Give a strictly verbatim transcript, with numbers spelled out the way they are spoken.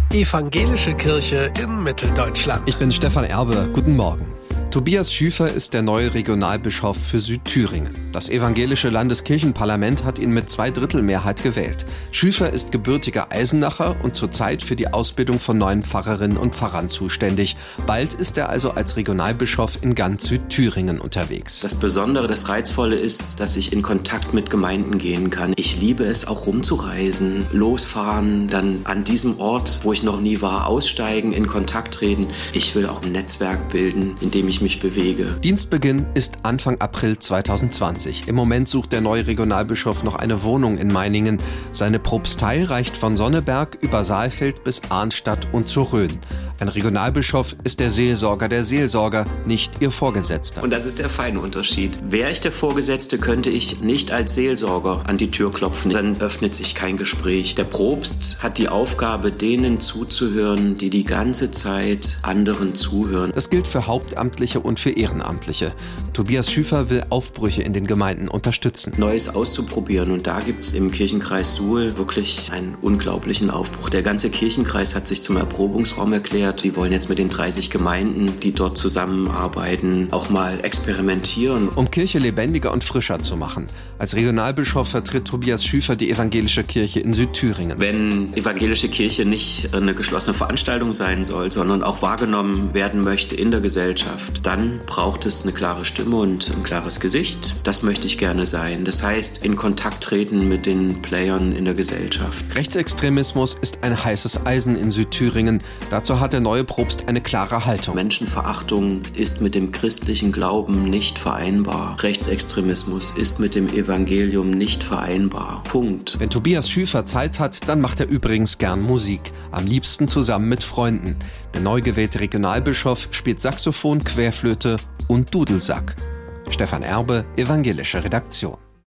Evangelische Kirche in Mitteldeutschland. Ich bin Stefan Erbe. Guten Morgen. Tobias Schüfer ist der neue Regionalbischof für Südthüringen. Das evangelische Landeskirchenparlament hat ihn mit Zweidrittelmehrheit gewählt. Schüfer ist gebürtiger Eisenacher und zurzeit für die Ausbildung von neuen Pfarrerinnen und Pfarrern zuständig. Bald ist er also als Regionalbischof in ganz Südthüringen unterwegs. Das Besondere, das Reizvolle ist, dass ich in Kontakt mit Gemeinden gehen kann. Ich liebe es auch rumzureisen, losfahren, dann an diesem Ort, wo ich noch nie war, aussteigen, in Kontakt treten. Ich will auch ein Netzwerk bilden, in dem ich mich bewege. Dienstbeginn ist Anfang April zweitausendzwanzig. Im Moment sucht der neue Regionalbischof noch eine Wohnung in Meiningen. Seine Propstei reicht von Sonneberg über Saalfeld bis Arnstadt und zur Rhön. Ein Regionalbischof ist der Seelsorger der Seelsorger, nicht ihr Vorgesetzter. Und das ist der feine Unterschied. Wäre ich der Vorgesetzte, könnte ich nicht als Seelsorger an die Tür klopfen. Dann öffnet sich kein Gespräch. Der Propst hat die Aufgabe, denen zuzuhören, die die ganze Zeit anderen zuhören. Das gilt für Hauptamtliche und für Ehrenamtliche. Tobias Schüfer will Aufbrüche in den Gemeinden unterstützen. Neues auszuprobieren. Und da gibt es im Kirchenkreis Suhl wirklich einen unglaublichen Aufbruch. Der ganze Kirchenkreis hat sich zum Erprobungsraum erklärt. Die wollen jetzt mit den dreißig Gemeinden, die dort zusammenarbeiten, auch mal experimentieren. Um Kirche lebendiger und frischer zu machen. Als Regionalbischof vertritt Tobias Schüfer die evangelische Kirche in Südthüringen. Wenn evangelische Kirche nicht eine geschlossene Veranstaltung sein soll, sondern auch wahrgenommen werden möchte in der Gesellschaft, dann braucht es eine klare Stimme und ein klares Gesicht. Das möchte ich gerne sein. Das heißt, in Kontakt treten mit den Playern in der Gesellschaft. Rechtsextremismus ist ein heißes Eisen in Südthüringen. Dazu hat der neue Propst eine klare Haltung. Menschenverachtung ist mit dem christlichen Glauben nicht vereinbar. Rechtsextremismus ist mit dem Evangelium nicht vereinbar. Punkt. Wenn Tobias Schüfer Zeit hat, dann macht er übrigens gern Musik. Am liebsten zusammen mit Freunden. Der neu gewählte Regionalbischof spielt Saxophon, Querflöte und Dudelsack. Stefan Erbe, Evangelische Redaktion.